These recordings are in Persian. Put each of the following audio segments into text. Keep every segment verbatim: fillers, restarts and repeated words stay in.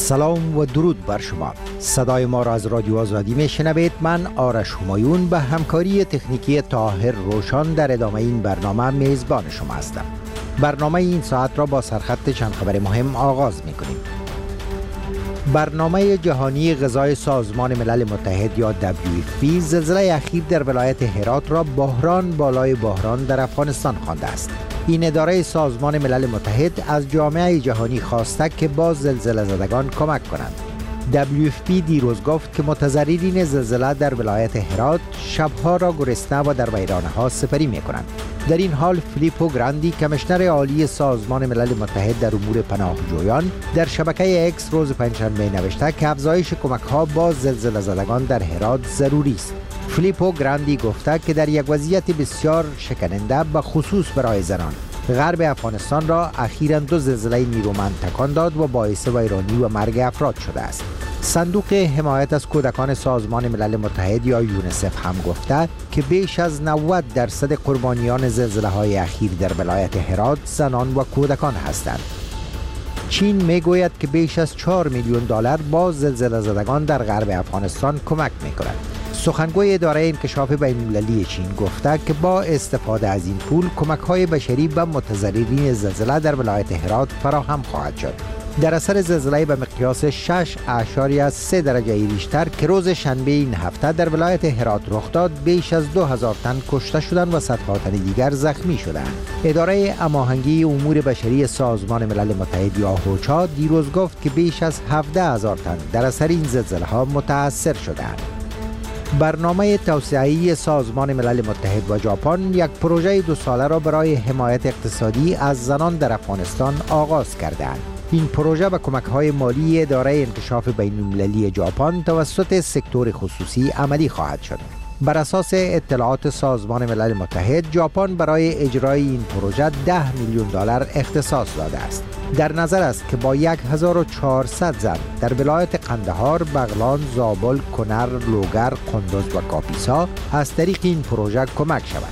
سلام و درود بر شما. صدای ما را از رادیو آزادی میشنوید. من آرش همایون به همکاری تکنیکی طاهر روشان در ادامه این برنامه میزبان شما هستم. برنامه این ساعت را با سرخط چند خبر مهم آغاز میکنیم. برنامه جهانی غذای سازمان ملل متحد یا دبلیو اف پی زلزله اخیر در ولایت هرات را بحران بالای بحران در افغانستان خوانده است. این اداره سازمان ملل متحد از جامعه جهانی خواسته که با زلزله زدگان کمک کنند. دبلیو اف پی دیروز گفت که متضررین زلزله در ولایت هرات شبها را گرسنه و در ویرانه ها سپری می کنند. در این حال فیلیپو گراندی کمیشنر عالی سازمان ملل متحد در امور پناهجویان در شبکه اکس روز پنجشنبه نوشته که افزایش کمک ها با زلزله زدگان در هرات ضروری است. فیلیپو گراندی گفته که در یک وضعیت بسیار شکننده به خصوص برای زنان، غرب افغانستان را اخیراً دو زلزله نیرومند تکان داد و باعث ویرانی و مرگ افراد شده است. صندوق حمایت از کودکان سازمان ملل متحد یا یونیسف هم گفته که بیش از نود درصد قربانیان زلزله های اخیر در ولایت هرات زنان و کودکان هستند. چین میگوید که بیش از چهار میلیون دلار با زلزله زدگان در غرب افغانستان کمک میکند. سخنگوی اداره انکشاف بین‌المللی چین گفته که با استفاده از این پول کمک‌های بشری به متضررین زلزله در ولایت هرات فراهم خواهد شد. در اثر زلزله به مقیاس شش اشاریه سه درجه ریشتر که روز شنبه این هفته در ولایت هرات رخ داد، بیش از دو هزار تن کشته شدند و صدها تن دیگر زخمی شدند. اداره هماهنگی امور بشری سازمان ملل متحد یا اوچا دیروز گفت که بیش از هفده هزار تن در اثر این زلزله ها متاثر شدند. برنامه توسعه‌ای سازمان ملل متحد و ژاپن یک پروژه دو ساله را برای حمایت اقتصادی از زنان در افغانستان آغاز کردند. این پروژه به کمک‌های مالی اداره انکشاف بین‌المللی ژاپن توسط سکتور خصوصی عملی خواهد شد. بر اساس اطلاعات سازمان ملل متحد، ژاپن برای اجرای این پروژه ده میلیون دلار اختصاص داده است. در نظر است که با هزار و چهارصد زن در ولایت قندهار، بغلان، زابل، کنر، لوگر، قندوز و کاپیسا از طریق این پروژه کمک شود.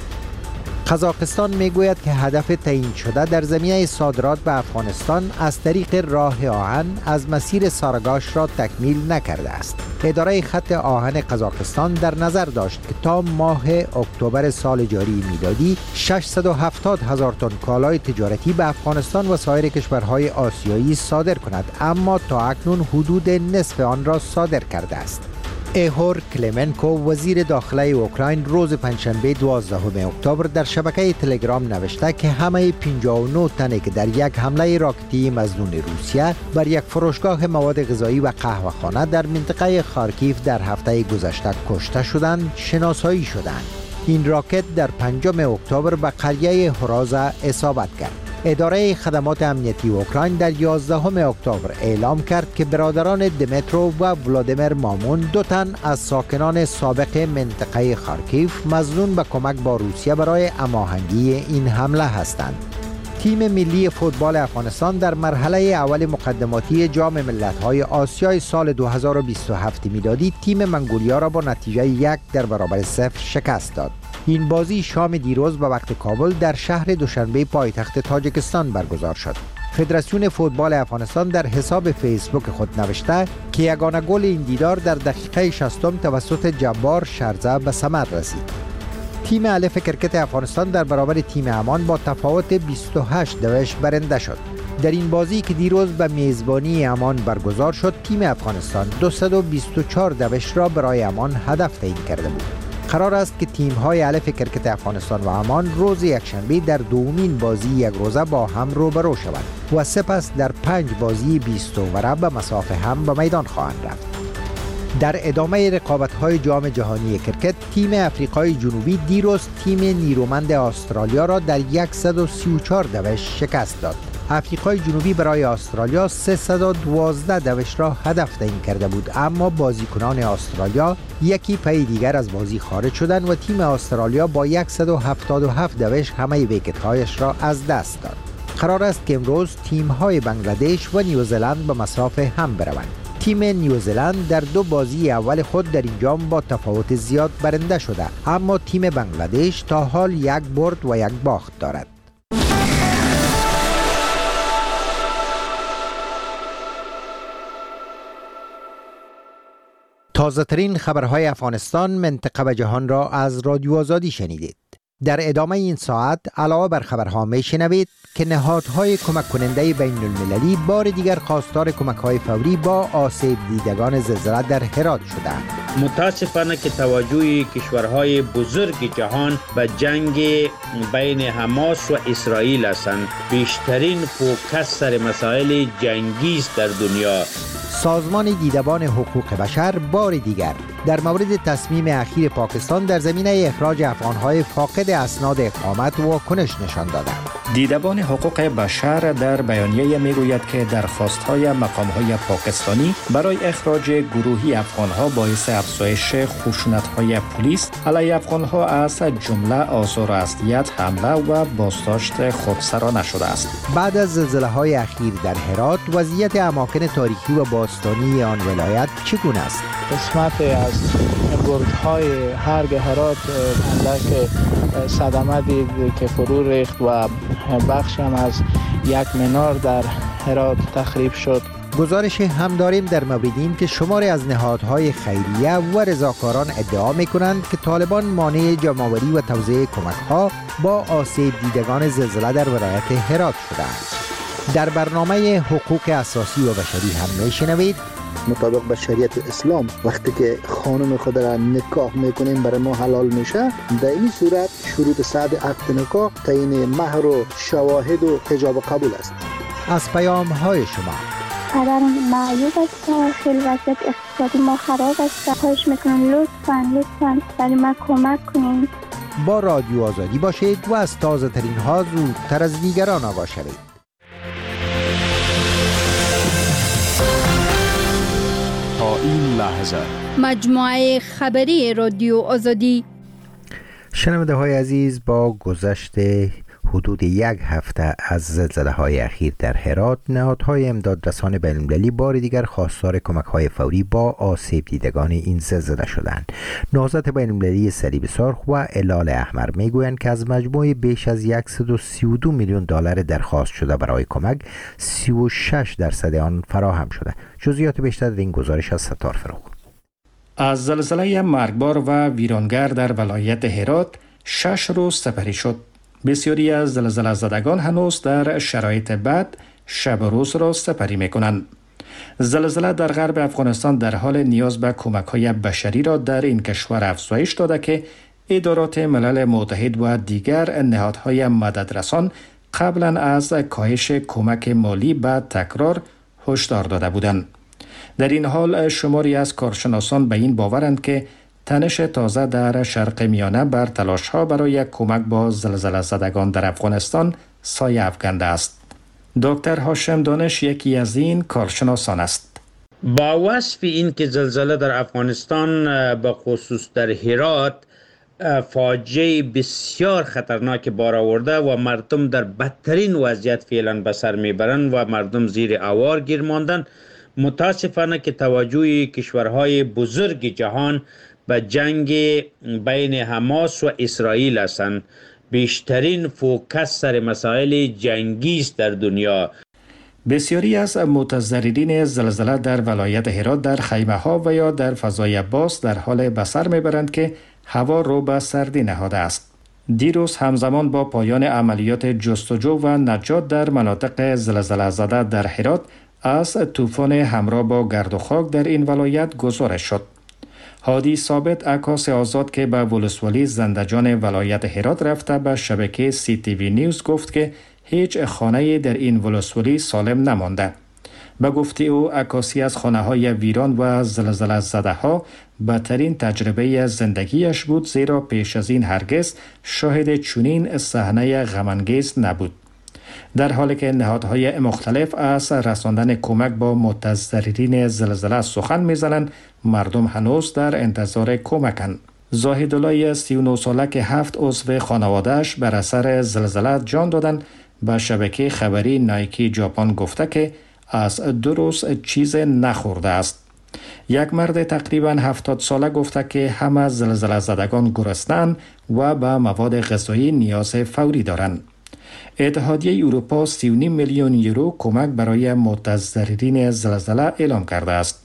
قزاقستان میگوید که هدف تعیین شده در زمینه صادرات به افغانستان از طریق راه آهن از مسیر سارگاش را تکمیل نکرده است. اداره خط آهن قزاقستان در نظر داشت که تا ماه اکتبر سال جاری میلادی ششصد و هفتاد هزار تن کالای تجارتی به افغانستان و سایر کشورهای آسیایی صادر کند، اما تا اکنون حدود نصف آن را صادر کرده است. ایهور کلمنکو وزیر داخله اوکراین روز پنجشنبه دوازدهم اکتبر در شبکه تلگرام نوشته که همه پنجاه و نه تنی که در یک حمله راکتی مظنون روسیه بر یک فروشگاه مواد غذایی و قهوه‌خانه در منطقه خارکیف در هفته گذشته کشته شدند شناسایی شدند. این راکت در پنجم اکتبر به قریه هرازا اصابت کرد. اداره خدمات امنیتی اوکراین در یازدهم اکتبر اعلام کرد که برادران دمیترو و ولادیمیر مامون دو تن از ساکنان سابق منطقه خارکیف مظنون به کمک با روسیه برای هماهنگی این حمله هستند. تیم ملی فوتبال افغانستان در مرحله اول مقدماتی جام ملت‌های آسیای سال دو هزار و بیست و هفت میلادی تیم منگولیا را با نتیجه یک در برابر صفر شکست داد. این بازی شام دیروز به وقت کابل در شهر دوشنبه پایتخت تاجیکستان برگزار شد. فدراسیون فوتبال افغانستان در حساب فیسبوک خود نوشته که یگانه گل این دیدار در دقیقه شصتم توسط جبار شرزه به ثمر رسید. تیم الف کرکت افغانستان در برابر تیم عمان با تفاوت بیست و هشت دوش برنده شد. در این بازی که دیروز به میزبانی عمان برگزار شد، تیم افغانستان دویست و بیست و چهار دوش را برای عمان هدف تعیین کرده بود. قرار است که تیم‌های الف کرکت افغانستان و عمان روز یکشنبه در دومین بازی یک روزه با هم روبرو شوند و سپس در پنج بازی بیست اووره به مسافه هم به میدان خواهند رفت. در ادامه رقابت‌های جام جهانی کرکت، تیم افریقای جنوبی دیروز تیم نیرومند استرالیا را در صد و سی و چهار دوش شکست داد. افریقای جنوبی برای استرالیا سیصد و دوازده دوش را هدف تعیین کرده بود، اما بازیکنان استرالیا یکی پی دیگر از بازی خارج شدند و تیم استرالیا با صد و هفتاد و هفت دوش همه ویکت‌هایش را از دست داد. قرار است که امروز تیم‌های بنگلادش و نیوزلند به مسافه هم بروند. تیم نیوزلند در دو بازی اول خود در این جام با تفاوت زیاد برنده شده، اما تیم بنگلادش تا حال یک برد و یک باخت دارد. تازه ترین خبرهای افغانستان، منطقه و جهان را از رادیو آزادی شنیدید. در ادامه این ساعت علاوه بر خبرها می شنوید که نهادهای کمک کننده بین المللی بار دیگر خواستار کمک‌های فوری با آسیب دیدگان زلزله در هرات شدند. متاسفانه که توجه کشورهای بزرگ جهان به جنگ بین حماس و اسرائیل هستند. بیشترین فوکس سر مسائل جنگی است در دنیا. سازمان دیدبان حقوق بشر بار دیگر در مورد تصمیم اخیر پاکستان در زمینه اخراج افغانهای فاقد اسناد اقامت واکنش نشان دادند. دیدبان حقوق بشر در بیانیه میگوید که درخواست‌های مقام‌های پاکستانی برای اخراج گروهی افغان‌ها باعث افزایش خشونت‌های پلیس علیه افغان‌ها از جمله آزار و اذیت، حمله و بازداشت خودسرانه شده است. بعد از زلزله‌های اخیر در هرات، وضعیت اماکن تاریخی و باستانی آن ولایت چگونه است؟ قسمت از برج‌های هرگ هرات اندک صدمه دید که فرو ریخت و بخش هم از یک منار در هرات تخریب شد. گزارش هم داریم در مورد این که شماری از نهادهای خیریه و رضاکاران ادعا می‌کنند که طالبان مانع جمع‌آوری و توزیع کمک‌ها با آسیب دیدگان زلزله در ولایت هرات شده‌اند. در برنامه حقوق اساسی و بشری هم می‌شنوید مطابق به شریعت اسلام وقتی که خانم خود را نکاح میکنیم برای ما حلال میشه، در این صورت شروط صحت عقد نکاح تعیین مهر و شواهد و حجاب قبول است. از پیام های شما پدرم معیوب است، خیلی وضعیت اقتصادی ما خراب است. خواهش میکنم لطفاً لطفاً برای ما کمک کنین. با رادیو آزادی باشید و از تازه ترین ها زودتر از دیگران آگاه شوید. این لحظه مجموعه خبری رادیو آزادی. شنونده های عزیز، با گذشت حدود یک هفته از زلزله های اخیر در هرات، نهادهای امدادرسان بین المللی بار دیگر خواستار کمک های فوری با آسیب دیدگان این زلزله شدند. نهضت بین المللی صلیب سرخ و هلال احمر میگویند که از مجموع بیش از صد و سی و دو میلیون دلار درخواست شده برای کمک، سی و شش درصد آن فراهم شده. جزئیات بیشتر در این گزارش از ستار فروغ. از زلزله مرگبار و ویرانگر در ولایت هرات شش روز سپری شد. بسیاری از زلزله زدگان هنوز در شرایط بد شب و روز را سپری می کنند. زلزله در غرب افغانستان در حال نیاز به کمک‌های بشری را در این کشور افزایش داده که ادارات ملل متحد و دیگر نهادهای مددرسان قبلا از کاهش کمک مالی به تکرار هشدار داده بودند. در این حال شماری از کارشناسان به این باورند که تنش تازه در شرق میانه بر تلاش‌ها برای کمک با زلزله زدگان در افغانستان سایه افکنده است. دکتر هاشم دانش یکی از این کارشناسان است. با وصف این که زلزله در افغانستان به خصوص در هرات فاجعه بسیار خطرناک بار آورده و مردم در بدترین وضعیت فعلا به سر میبرند و مردم زیر آوار گیر ماندن، متاسفانه که توجه کشورهای بزرگ جهان به جنگ بین حماس و اسرائیل هستند. بیشترین فوکس سر مسائل جنگی است در دنیا. بسیاری از متضررین زلزله در ولایت هرات در خیمه ها و یا در فضای باز در حال به سر میبرند که هوا رو به سردی نهاده است. دیروز همزمان با پایان عملیات جستجو و نجات در مناطق زلزله زده در هرات از طوفان همراه با گرد و خاک در این ولایت گزارش شد. هادی ثابت، عکاس آزاد که به ولسوالی زندجان ولایت هرات رفته، به شبکه سی تی وی نیوز گفت که هیچ خانه در این ولسوالی سالم نمانده. به گفته او، عکاسی از خانه های ویران و زلزله زده ها بدترین تجربه زندگیش بود، زیرا پیش از این هرگز شاهد چنین صحنه غم‌انگیز نبود. در حالی که نهادهای مختلف از رساندن کمک با متضررین زلزله سخن می‌زنند، مردم هنوز در انتظار کمکند. زاهدالله سی و نه ساله که هفت عضو خانواده‌اش بر اثر زلزله جان دادند، به شبکه خبری نایکی ژاپن گفته که از دو روز چیز نخورده است. یک مرد تقریباً هفتاد ساله گفته که همه زلزله زدگان گرسنه‌اند و به مواد غذایی نیاز فوری دارند. اتحادیه اروپا سی و نیم میلیون یورو کمک برای متضررین زلزله اعلام کرده است.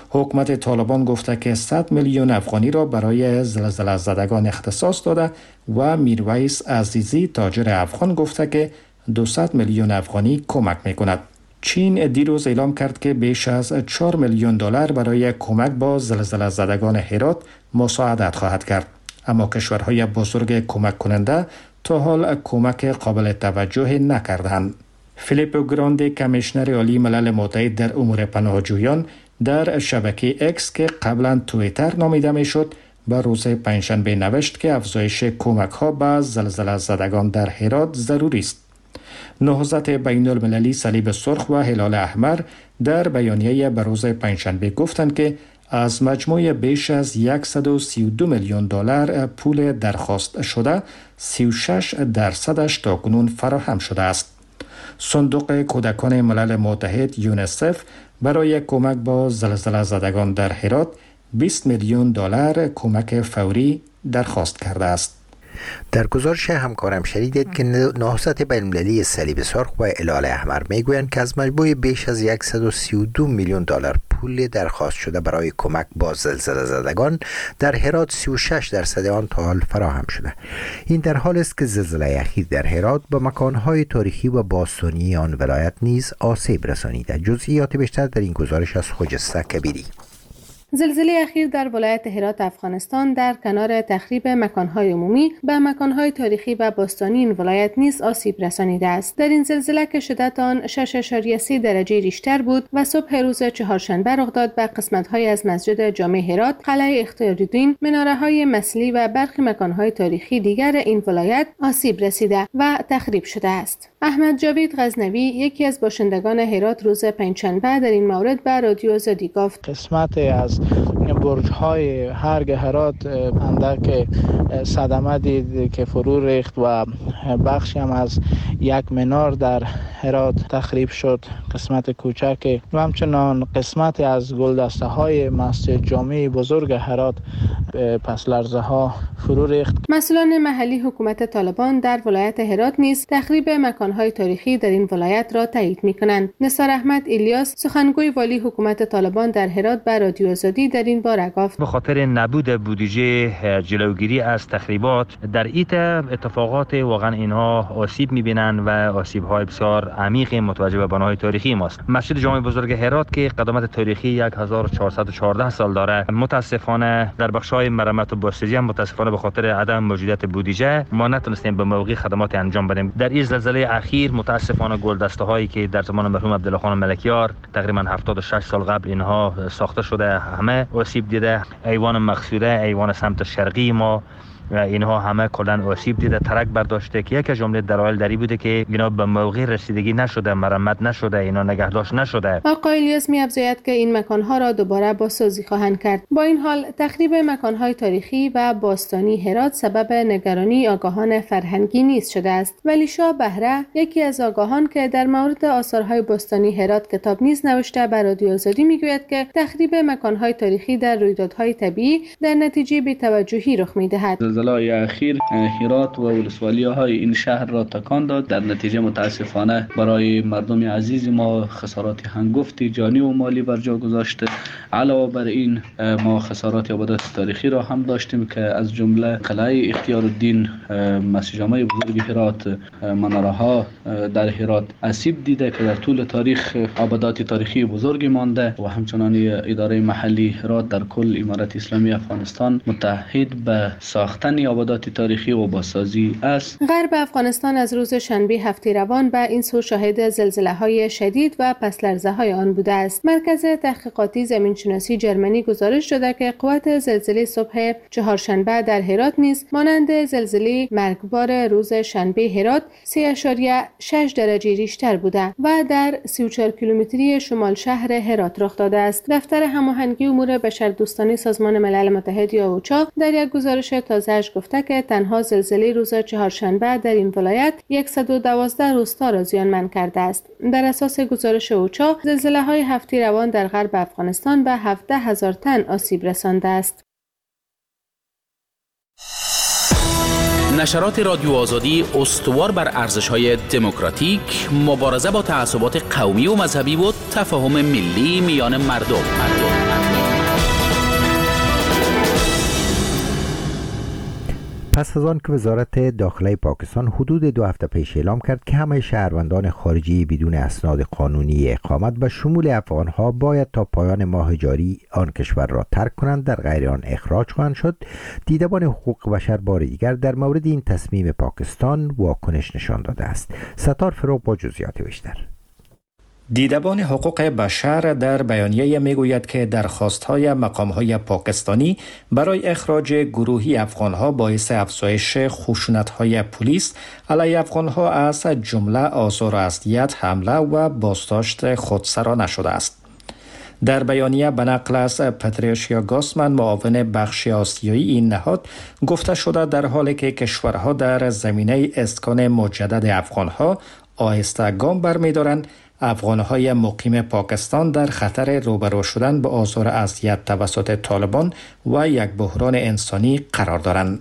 حکومت طالبان گفته که صد میلیون افغانی را برای زلزله زدگان اختصاص داده و میرویس عزیزی تاجر افغان گفته که دویست میلیون افغانی کمک میکند. چین دیروز اعلام کرد که بیش از چهار میلیون دلار برای کمک با زلزله زدگان هرات مساعدت خواهد کرد. اما کشورهای بزرگ کمک کننده تا حال کمک قابل توجه نکردند. فیلیپو گراندی کمیشنر عالی ملل متحد در امور پناهجویان در شبکه اکس که قبلا توییتر نامیده میشد به روز پنجشنبه نوشت که افزایش کمک ها به زلزله زدگان در هرات ضروری است. نهضت بین المللی صلیب سرخ و هلال احمر در بیانیه به روز پنجشنبه گفتند که از مجموع بیش از صد و سی و دو میلیون دلار پول درخواست شده سی و شش درصدش تاکنون فراهم شده است. صندوق کودکان ملل متحد یونیسف برای کمک با زلزله زدگان در هرات بیست میلیون دلار کمک فوری درخواست کرده است. در گزارش همکارم شنیدید که نهضت بین‌المللی صلیب سرخ و هلال احمر میگویند که از مجموع بیش از صد و سی و دو میلیون دلار پول درخواست شده برای کمک با زلزله زدگان در هرات سی و شش درصد آن تا حال فراهم شده. این در حال است که زلزله اخیر در هرات با مکانهای تاریخی و باستانی آن ولایت نیز آسیب رسانیده. جزئیات بیشتر در این گزارش از خجسته کبیری. زلزله اخیر در ولایت هرات افغانستان در کنار تخریب مکانهای عمومی به مکانهای تاریخی و باستانی این ولایت نیز آسیب رسانیده است. در این زلزله که شدت آن شش ممیز سه درجه ریشتر بود و صبح روز چهارشنبه رخ داد، به قسمت‌های از مسجد جامع هرات، قلعه اختیارالدین، مناره‌های مسلی و برخی مکانهای تاریخی دیگر این ولایت آسیب رسیده و تخریب شده است. احمد جاوید غزنوی، یکی از باشندگان هرات، روز پنجشنبه در این مورد به رادیو آزادی گفت: قسمت از برج‌های هرگ هرات اندک صدمه دید که فرو ریخت و بخشی هم از یک منار در هرات تخریب شد، قسمت کوچک، و همچنان قسمت از گلدسته های مسجد جامع بزرگ هرات پس لرزه ها فرو ریخت. مسئولان محلی حکومت طالبان در ولایت هرات نیز تخریب مکانهای تاریخی در این ولایت را تایید می‌کنند. نثار احمد الیاس، سخنگوی والی حکومت طالبان در هرات، به رادیو آزادی در این باره گفت: به خاطر نبود بودجه جلوگیری از تخریبات در ایت اتفاقات واقعا اینها آسیب می‌بینند و آسیب‌های بسیار عمیق متوجه به بناهای تاریخی ماست. مسجد جامع بزرگ هرات که قدامت تاریخی هزار و چهارصد و چهارده سال داره، متاسفانه در بخش‌های مرمت و بازسازی هم متاسفانه به خاطر عدم موجودیت بودجه ما نتونستیم به موقع خدمات انجام بدیم. در این زلزله اخیر متاسفانه گلدسته‌هایی که در زمان مرحوم عبدالله ملکیار تقریبا هفتاد و شش سال قبل اینها ساخته شده همه آسیب دیده. ایوان مقصوره، ایوان سمت شرقی ما و اینها همه کلا آسیب دیده، ترک برداشته که یک جمله دلایل دری بوده که اینا به موقع رسیدگی نشده، مرمت نشده، اینا نگهداشت نشده. آقای الیاس می‌افزاید که این مکان‌ها را دوباره بازسازی خواهند کرد. با این حال تخریب مکان‌های تاریخی و باستانی هرات سبب نگرانی آگاهان فرهنگی نیز شده است. ولی شاه بهره، یکی از آگاهان که در مورد آثارهای باستانی هرات کتاب نیز نوشته، به رادیو آزادی میگوید که تخریب مکان‌های تاریخی در رویدادهای طبیعی در نتیجه بی‌توجهی رخ می‌دهد. زلزله اخیر هرات و ولسوالی‌های این شهر را تکان داد. در نتیجه متاسفانه برای مردم عزیز ما خسارات هنگفتی جانی و مالی بر جا گذاشته. علاوه بر این ما خسارات آبادات تاریخی را هم داشتیم که از جمله قلعه اختیارالدین، مسجد جامع بزرگ هرات، مناره‌ها در هرات آسیب دیده که در طول تاریخ آبادات تاریخی بزرگی مانده و همچنان اداره محلی هرات در کل امارت اسلامی افغانستان متحد به ساختن آبادات تاریخی و بازسازی است. غرب افغانستان از روز شنبه هفته روان به این سو شاهد زلزله‌های شدید و پس لرزه‌های آن بوده است. مرکز تحقیقاتی زمینشناسی جرمنی گزارش داده که قوت زلزله صبح چهارشنبه در هرات نیز مانند زلزله مرگبار روز شنبه هرات سه ممیز شش درجه ریشتر بوده و در سی و چهار کیلومتری شمال شهر هرات رخ داده است. دفتر هماهنگی امور بشردوستانه سازمان ملل متحد یا اوچا در یک گزارش تازه‌اش گفته که تنها زلزله روز چهارشنبه در این ولایت صد و دوازده روستا را زیانمند کرده است. در اساس گزارش اوچا، زلزله‌های هفته روان در غرب افغانستان به هفده هزار تن آسیب رسانده است. نشرات رادیو آزادی استوار بر ارزش‌های دموکراتیک، مبارزه با تعصبات قومی و مذهبی و تفاهم ملی میان مردم. مردم. پس از آن که وزارت داخله پاکستان حدود دو هفته پیش اعلام کرد که همه شهروندان خارجی بدون اسناد قانونی اقامت به شمول افغانها باید تا پایان ماه جاری آن کشور را ترک کنند، در غیر آن اخراج خواهند شد، دیدبان حقوق بشر بار دیگر در مورد این تصمیم پاکستان واکنش نشان داده است. ستار فروغ با جزئیات بیشتر. دیدبان حقوق بشر در بیانیه میگوید که درخواست‌های مقام‌های پاکستانی برای اخراج گروهی افغان‌ها باعث افزایش خشونت‌های پلیس علیه افغان‌ها از جمله آزار و اذیت، حمله و بازداشت خودسرانه شده است. در بیانیه به نقل از پتریشیا گاسمن، معاون بخش آسیایی این نهاد، گفته شده در حالی که کشورها در زمینه اسکان مجدد افغان‌ها آهسته گام برمی‌دارند، افغان‌های مقیم پاکستان در خطر روبرو شدن با آزار و اذیت توسط طالبان و یک بحران انسانی قرار دارند.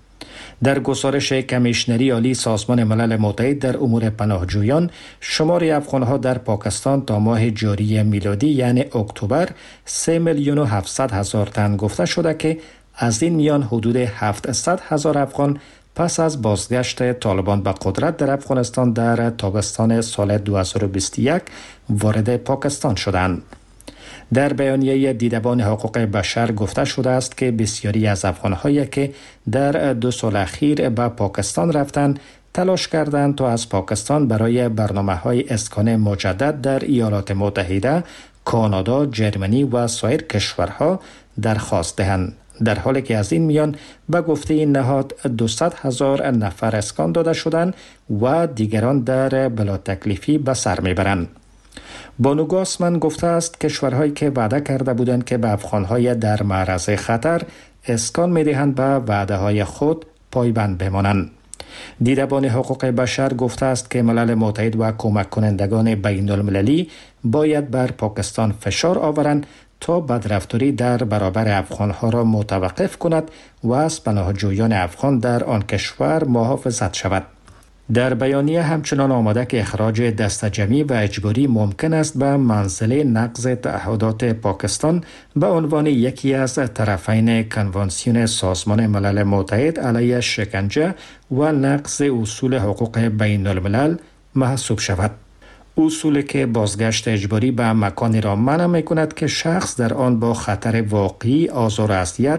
در گزارش کمیشنری عالی سازمان ملل متحد در امور پناهجویان، شمار افغان‌ها در پاکستان تا ماه جاری میلادی یعنی اکتبر سه میلیون و هفتصد هزار تن گفته شده که از این میان حدود هفتصد هزار افغان پس از بازگشت طالبان به قدرت در افغانستان در تابستان سال دو هزار و بیست و یک وارد پاکستان شدند. در بیانیه دیدبان حقوق بشر گفته شده است که بسیاری از افغان‌هایی که در دو سال اخیر به پاکستان رفتند تلاش کردند تا از پاکستان برای برنامه‌های اسکان مجدد در ایالات متحده، کانادا، جرمنی و سایر کشورها درخواست دهند، در حالی که از این میان به گفته این نهاد دویست هزار نفر اسکان داده شدند و دیگران در بلا تکلیفی به سر میبرند. بانو گاسمن گفته است کشورهایی که وعده کرده بودند که به افغانهای در معرض خطر اسکان میدهند به وعده های خود پایبند بمانند. دیدبان حقوق بشر گفته است که ملل متحد و کمک کنندگان بین المللی باید بر پاکستان فشار آورند تا بدرفتاری در برابر افغانها را متوقف کند و از پناهجویان افغان در آن کشور محافظت شود. در بیانیه همچنان آمده که اخراج دست جمعی و اجباری ممکن است به منزله نقض تعهدات پاکستان به عنوان یکی از طرفین کنوانسیون سازمان ملل متحد علیه شکنجه و نقض اصول حقوق بین الملل محسوب شود. اصولی که بازگشت اجباری به مکانی را منع می‌کند که شخص در آن با خطر واقعی آزار و اذیت،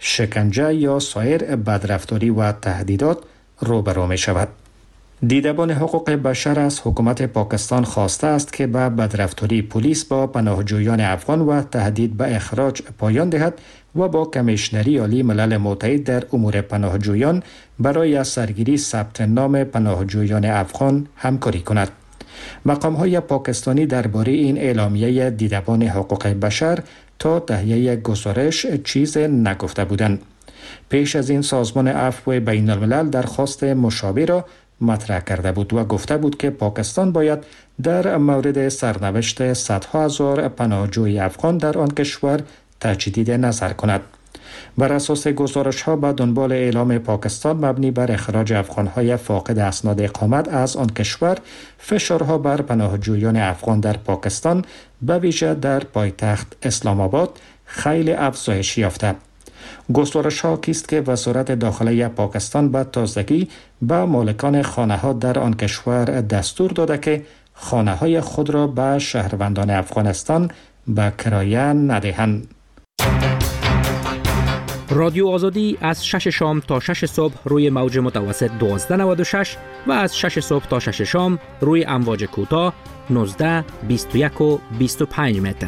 شکنجه یا سایر بدرفتاری و تهدیدات روبرو می‌شود. دیدبان حقوق بشر از حکومت پاکستان خواسته است که به بدرفتاری پلیس با پناهجویان افغان و تهدید به اخراج پایان دهد و با کمیشنری عالی ملل متحد در امور پناهجویان برای از سرگیری ثبت نام پناهجویان افغان همکاری کند. مقام‌های پاکستانی درباره این اعلامیه دیدبان حقوق بشر تا تهیه گزارش چیز نگفته بودند. پیش از این سازمان عفو بین الملل درخواست مشابه را مطرح کرده بود و گفته بود که پاکستان باید در مورد سرنوشت صدها هزار پناهجوی افغان در آن کشور تجدید نظر کند. بر اساس گزارش‌ها به دنبال اعلام پاکستان مبنی بر اخراج افغان‌های فاقد اسناد اقامت از آن کشور، فشارها بر پناهجویان افغان در پاکستان به ویژه در پایتخت اسلام آباد خیلی افزایش یافته. گزارش‌ها حاکی است که وزارت داخله پاکستان به تازگی به مالکان خانه‌ها در آن کشور دستور داده که خانه‌های خود را به شهروندان افغانستان به کرایه ندهند. رادیو آزادی از شش شام تا شش صبح روی موج متوسط دوازده نود و شش و از شش صبح تا شش شام روی امواج کوتاه نوزده، بیست و یک و بیست و پنج متر.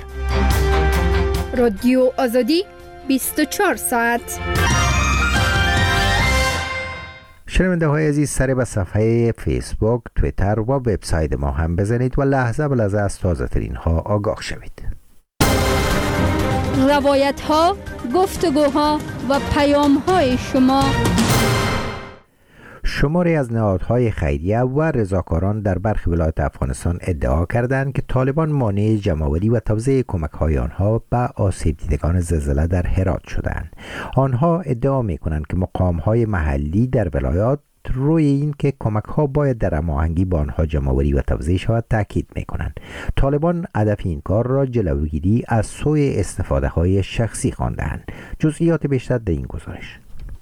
رادیو آزادی بیست و چهار ساعت. شنونده های عزیز، سر به صفحه فیسبوک، توییتر و وبسایت ما هم بزنید و لحظه به لحظه از تازه ترین ها آگاه شوید. روایت ها، گفتگوها و پیام های شما. شماری از نهادهای خیریه و رضاکاران در برخی ولایات افغانستان ادعا کردند که طالبان مانع جمع‌آوری و توزیع کمک‌های آنها به آسیب دیدگان زلزله در هرات شدند. آنها ادعا می‌کنند که مقام‌های محلی در ولایات روی این که کمک‌ها باید در هماهنگی با آنها جمع‌آوری و توزیع شود تاکید می‌کنند. طالبان هدف این کار را جلوگیری از سوء استفاده‌های شخصی خواندند. جزئیات بیشتر در این گزارش.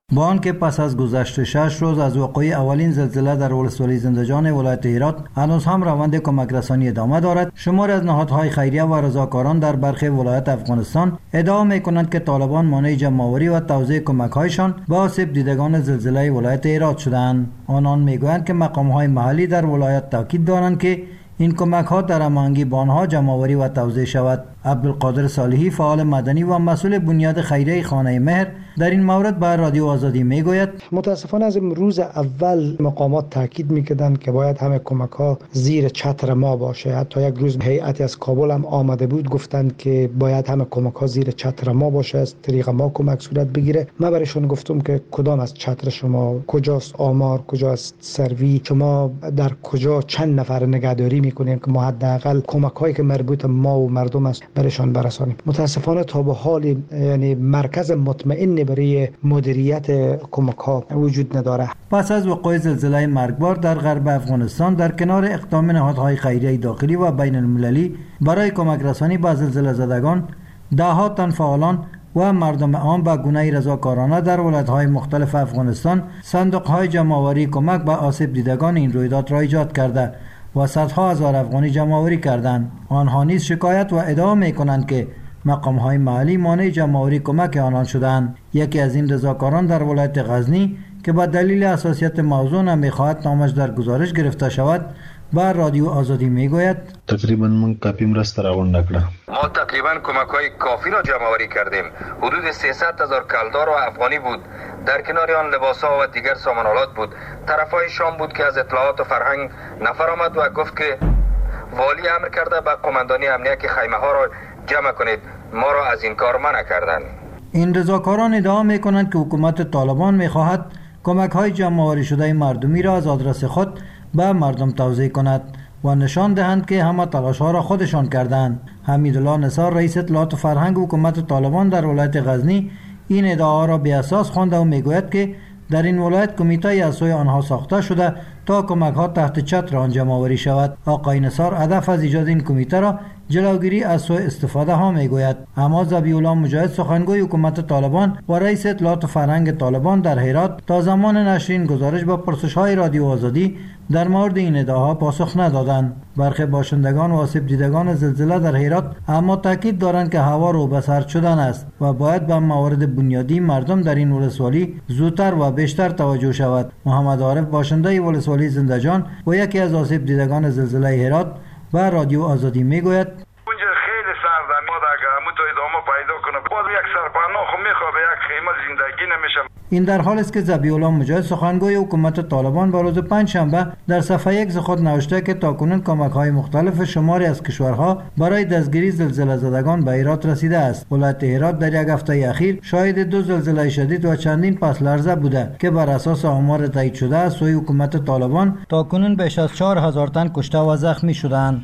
با آنکه پس از گذشت شش روز از وقوع اولین زلزله در ولسوالی زندجان ولایت هرات هنوز هم روند کمک رسانی ادامه دارد، شماری از نهادهای خیریه و رضاکاران در برخی ولایت افغانستان ادعا می‌کنند که طالبان مانع جمع‌آوری و توزیع کمک‌هایشان به آسیب دیدگان زلزله ولایت هرات شدند. آنان می‌گویند که مقام‌های محلی در ولایت تاکید دارند که این کمک ها در هماهنگی با آنها جمع‌آوری و توزیع شود. عبدالقادر صالحی فعال مدنی و مسئول بنیاد خیریه خانه مهر در این مورد به رادیو آزادی میگوید متاسفانه از روز اول مقامات تاکید میکردند که باید همه کمک ها زیر چتر ما باشه. حتی یک روز هیئتی از کابل هم آمده بود، گفتند که باید همه کمک ها زیر چتر ما باشه، از طریق ما کمک صورت بگیره. من برایشون گفتم که کدام از چتر شما، کجاست آمار، کجاست سروی، شما در کجا چند نفر نگهداری میکنین که ما حداقل کمک هایی که مربوط ما و مردم است برشان برسانیم. متاسفانه تا به حال یعنی مرکز مطمئن برای مدیریت کمک ها وجود نداره. پس از وقوع زلزله مرگبار در غرب افغانستان در کنار اقدام نهادهای خیریه داخلی و بین المللی برای کمک رسانی به زلزله زدگان، ده ها تن فعالان و مردم عام به گونه رضاکارانه در ولایت‌های مختلف افغانستان صندوق‌های جمع‌آوری کمک به آسیب دیدگان این رویداد را ایجاد کرده و صدها هزار افغانی جمع‌آوری کردند. آنها نیز شکایت و ادعا می‌کنند که مقام‌های محلی مانع جمع‌آوری کمک آنان شدند. یکی از این رضاکاران در ولایت غزنی که به دلیل حساسیت موضوع نمی‌خواهد نامش در گزارش گرفته شود، با رادیو آزادی میگوید تقریبا من کافی مرسته راغونډه کړه. ما تقریبا کمک‌های کافی را جمع‌آوری کردیم. حدود سیصد هزار کلدار و افغانی بود. در کنار آن لباس‌ها و دیگر سامان‌آلات بود. طرفای شام بود که از اطلاعات و فرهنگ نفر آمد و گفت که والی امر کرده به قماندانی امنیت که خیمه‌ها را جمع کنید. ما را از این کار منع کردند. این رضاکاران ادعا می‌کنند که حکومت طالبان می‌خواهد کمک‌های جمع‌آوری شده مردمی را از آدرس خود به مردم توزیع کند و نشان دهند که همه تلاش‌ها را خودشان کردند. حمیدالله نثار رئیس اطلاعات و فرهنگ حکومت طالبان در ولایت غزنی این ادعا را بی اساس خوانده و میگوید که در این ولایت کمیته از سوی آنها ساخته شده تا کمک‌ها تحت چتر آن جمع‌آوری شود. آقای نثار هدف از ایجاد این کمیته را جلوگیری از سوء استفاده ها میگوید. اما ذبیح‌الله مجاهد سخنگوی حکومت طالبان و رئیس اطلاعات و فرهنگ طالبان در هرات تا زمان نشر این گزارش به پرسش‌های رادیو آزادی در مورد این ادعاها پاسخ ندادند. برخی باشندگان و آسیب دیدگان زلزله در هرات اما تاکید دارند که هوا رو به سرد شدن است و باید به موارد بنیادی مردم در این ولسوالی زودتر و بیشتر توجه شود. محمد عارف باشنده ولسوالی زندجان و یکی از آسیب دیدگان زلزله هرات و رادیو آزادی میگوید اونجا خیلی سرد است. ما اگه همون تا ادامه پیدا کنه باز یک سرپناه خو میخوابه، یک خیمه زندگی نمیشه. این در حال است که ذبیح‌الله مجاهد سخنگوی حکومت طالبان به روز پنج شنبه در صفحه یک خود نوشته که تاکنون کمک‌های مختلف شماری از کشورها برای دستگیری زلزله زدگان به هرات رسیده است. ولایت هرات در یک هفته اخیر شاهد دو زلزله شدید و چندین پس لرزه بوده که بر اساس آمار تایید شده از سوی حکومت طالبان تاکنون بیش از چهار هزار تن کشته و زخمی شدند.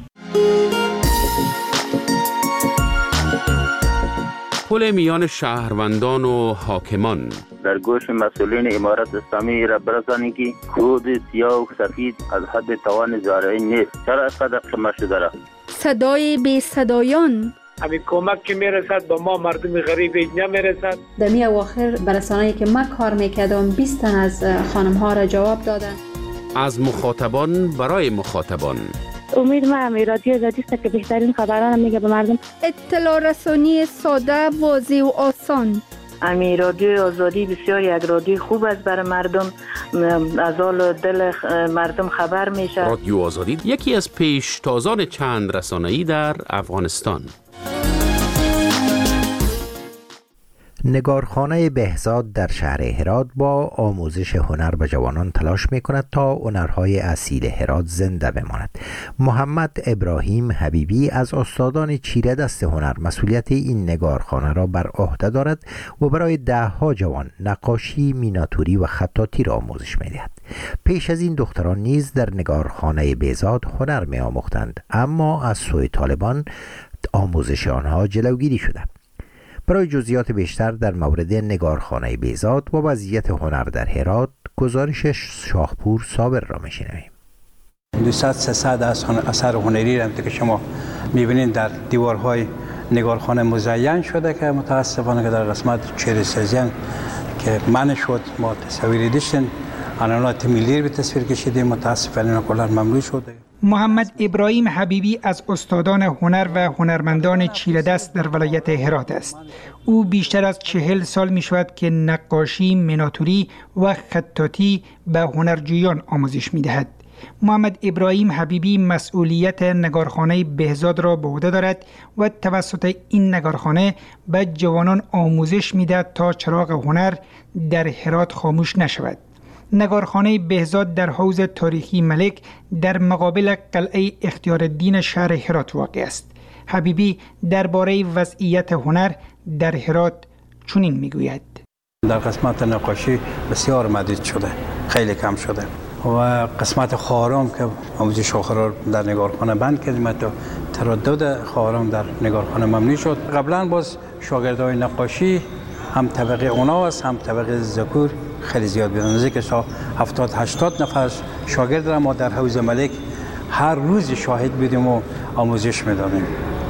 پل میان شهروندان و حاکمان در گوش مسئولین امارت اسلامی را برسانید که خود سیاه و سفید از حد توان زارعی نیست. چرا اینقدر شما شده را؟ صدای بی صدایان همین کمک که میرسد با ما مردم غریب نمیرسد. در می اواخر برسانه‌ای که من کار میکردم بیست تن از خانم ها را جواب دادن. از مخاطبان برای مخاطبان. امید ما هم رادیو آزادی است که بهترین خبران میگه به مردم. اطلاع رسانی ساده، واضح و آسان. امی رادیو آزادی بسیار یک رادیو خوب است برای مردم، از حال دل مردم خبر میشه. رادیو آزادی یکی از پیشتازان چند رسانه‌ای در افغانستان. نگارخانه بهزاد در شهر هرات با آموزش هنر به جوانان تلاش می کند تا هنرهای اصیل هرات زنده بماند. محمد ابراهیم حبیبی از استادان چیره دست هنر مسئولیت این نگارخانه را بر عهده دارد و برای ده ها جوان نقاشی، میناتوری و خطاطی را آموزش می دهد. پیش از این دختران نیز در نگارخانه بهزاد هنر می آموختند، اما از سوی طالبان آموزش آنها جلوگیری شده. برای جزئیات بیشتر در مورد نگارخانه بهزاد و وضعیت هنر در هرات گزارش شاهپور صابر را میشنویم. دویست سیصد اثر هنری را که شما میبینید در دیوارهای نگارخانه مزین شده که متاسفانه که در قسمت چهره سازی که من شد ما تصویری داشتن عنانات ملی به تصویر کشیدیم متاسفانه کلا ممنوع شده. محمد ابراهیم حبیبی از استادان هنر و هنرمندان چیره دست در ولایت هرات است. او بیشتر از چهل سال می شود که نقاشی، میناتوری و خطاطی به هنرجویان آموزش می دهد. محمد ابراهیم حبیبی مسئولیت نگارخانه بهزاد را به عهده دارد و توسط این نگارخانه به جوانان آموزش می دهد تا چراغ هنر در هرات خاموش نشود. نگارخانه بهزاد در حوض تاریخی ملک در مقابل قلعه اختیارالدین شهر هرات واقع است. حبیبی درباره وضعیت هنر در هرات چنین میگوید: در قسمت نقاشی بسیار محدود شده، خیلی کم شده و قسمت خواهرام که آموزش شاخرار در نگارخانه بند کردیم تا تردد خواهرام در نگارخانه ممنوع شد. قبلا باز شاگردای نقاشی هم طبقه اونا است هم طبقه ذکور خیلی زیاد بودن، نزدیک تا هفتاد هشتاد نفر شاگرد را ما در حوض ملک هر روز شاهد بودیم و آموزش میدادیم.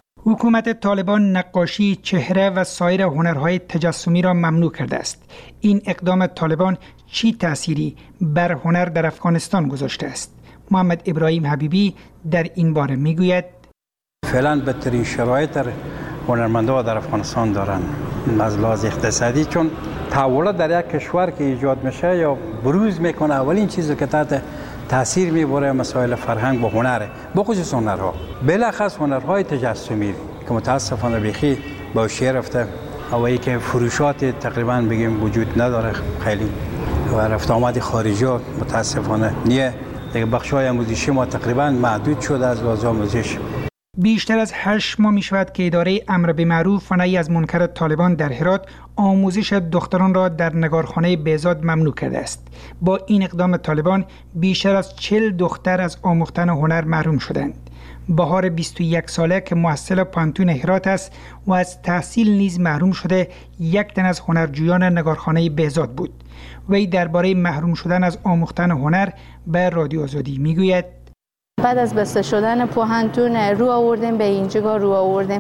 حکومت طالبان نقاشی، چهره و سایر هنرهای تجسمی را ممنوع کرده است. این اقدام طالبان چی تأثیری بر هنر در افغانستان گذاشته است؟ محمد ابراهیم حبیبی در این باره میگوید: فعلا بدترین شرایط در هنرمندان در افغانستان دارن از لحاظ اقتصادی، چون تحولات در یک کشور که ایجاد میشه یا بروز میکنه اولین چیزی که تحت تاثیر میبره مسائل فرهنگ و هنره، بخصوص هنرها، بلخص هنرهای تجسمی که متاسفانه بیخی با شیر رفته و ای که فروشات تقریبا بگیم وجود نداره خیلی و رفت آمد خارجی متاسفانه نیه. دیگه بخشای آموزشی ما تقریبا محدود شده از لحاظ آموزش. بیشتر از هشت ماه می شود که اداره امر به معروف و نهی از منکر طالبان در هرات آموزش دختران را در نگارخانه بهزاد ممنوع کرده است. با این اقدام طالبان بیشتر از چهل دختر از آموختن هنر محروم شدند. بهار بیست و یک ساله که محصل پانتون هرات است و از تحصیل نیز محروم شده یک تن از هنرجویان نگارخانه بهزاد بود. وی درباره محروم شدن از آموختن هنر به رادیو آزادی میگوید: بعد از بسته شدن پوهنتون رو آوردیم به اینجا رو آوردیم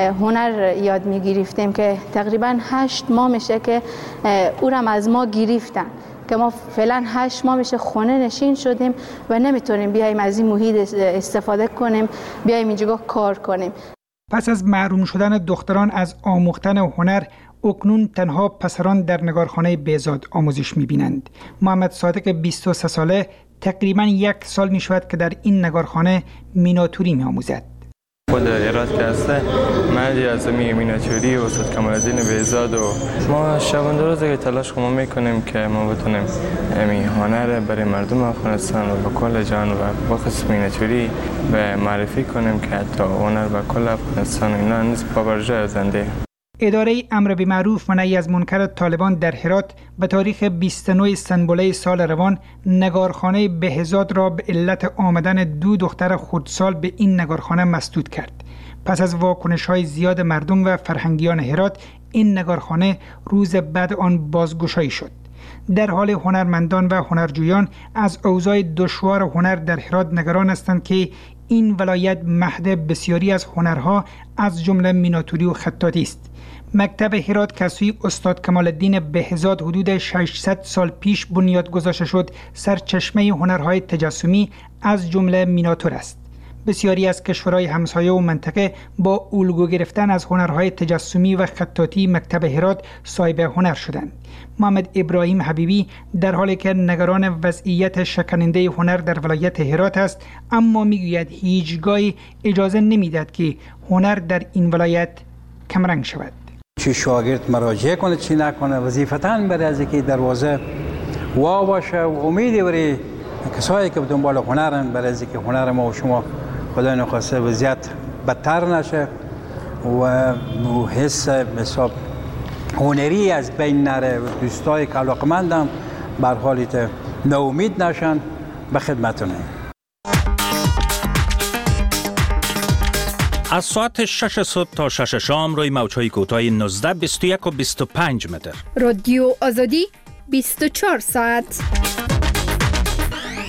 هنر یاد میگرفتیم که تقریبا هشت ماه میشه که او را از ما گرفتن که ما فعلا هشت ماه میشه خونه نشین شدیم و نمیتونیم بیایم از این محیط استفاده کنیم، بیایم اینجا کار کنیم. پس از محروم شدن دختران از آموختن هنر اکنون تنها پسران در نگارخانه بهزاد آموزش میبینند. محمد صادق بیست و سه ساله تقریبا یک سال می شود که در این نگارخانه میناتوری می آموزد. خود هرات که هسته من از می میناتوری و استاد کمال‌الدین بهزاد و ما شبانه روز که تلاش خودمون میکنیم که ما بتونیم امی هنر برای مردم افغانستان و کل جهان و بخصوص میناتوری به معرفی کنیم که حتی هنر و کل افغانستان اینا نیست پابرجای زنده. اداره امر به معروف و نهی از منکر طالبان در هرات به تاریخ بیست و نه سنبله سال روان نگارخانه بهزاد را به علت آمدن دو دختر خردسال به این نگارخانه مسدود کرد. پس از واکنش‌های زیاد مردم و فرهنگیان هرات این نگارخانه روز بعد آن بازگشایی شد. در حال هنرمندان و هنرجویان از اوضاع دشوار هنر در هرات نگران هستند که این ولایت مهد بسیاری از هنرها از جمله میناتوری و خطاطی است. مکتب هرات که سوی استاد کمال‌الدین بهزاد حدود ششصد سال پیش بنیاد گذاشته شد سرچشمه هنرهای تجسمی از جمله میناتور است. بسیاری از کشورهای همسایه و منطقه با الگو گرفتن از هنرهای تجسمی و خطاطی مکتب هرات صاحب هنر شدند. محمد ابراهیم حبیبی در حالی که نگران وضعیت شکننده هنر در ولایت هرات است، اما میگوید هیچگاهی اجازه نمیدهد که هنر در این ولایت کمرنگ شود. چی شاگرد مراجعه کنه چی نکنه وظیفتاً برای از اینکه دروازه وا باشه و امیدی برای کسایی که دنبال هنرن برای از اینکه هنر ما و شما خدای نخواسته وضعیت بدتر نشه و حس حساب هنری از بین نره و دوستای که علاقمندم بر حالیت ناامید نشن به خدمتونه. از ساعت شش صبح تا شش شام روی موج‌های کوتاه نوزده، بیست و یک و بیست و پنج متر. رادیو آزادی بیست و چهار ساعت.